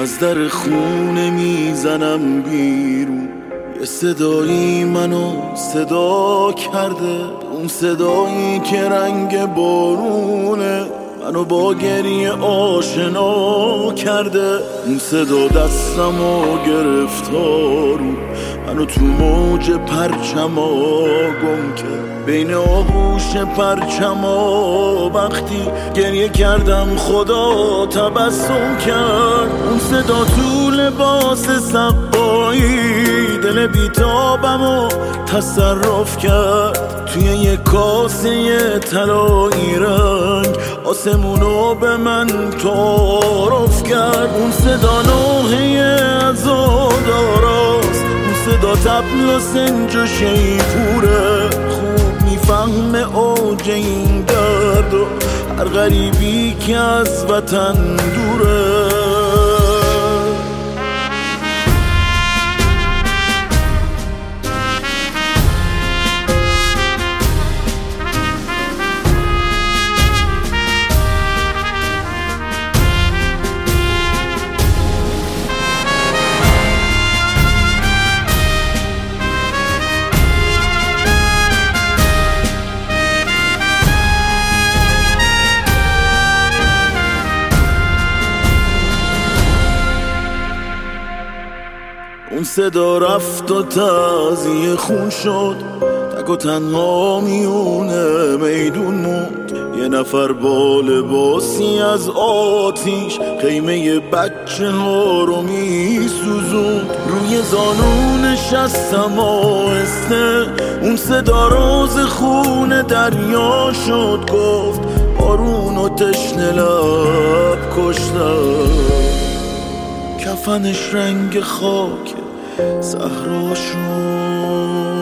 از در خونه میزنم بیرون. یه صدایی منو صدا کرده، اون صدایی که رنگ بارونه منو با گریه آشنا کرده. اون صدا دستمو گرفتارو منو تو موج پرچما گم کرد، بین آغوش پرچما وقتی گریه کردم خدا تبسم کرد. اون صدا تو لباس سقایی دل بیتابمو تصرف کرد، توی یه کاسه طلایی رنگ آسمونو به من تعارف کرد. اون صدا نوحه عزاداراست، اون صدا طبل و سنج و شیپوره، خوب میفهمه اوج این درد و هر غریبی که از وطن دوره. اون صدا رفت و تعزیه خون شد، تک و تنها میونه میدون موند. یه نفر با لباسی از آتیش خیمه بچه ها رو میسوزوند، روی زانو نشستم آهسته. اون صدا راز خون دریا شد، گفت بارون و تشنه لب کشتم. کفنش رنگ خاک صحرا شد.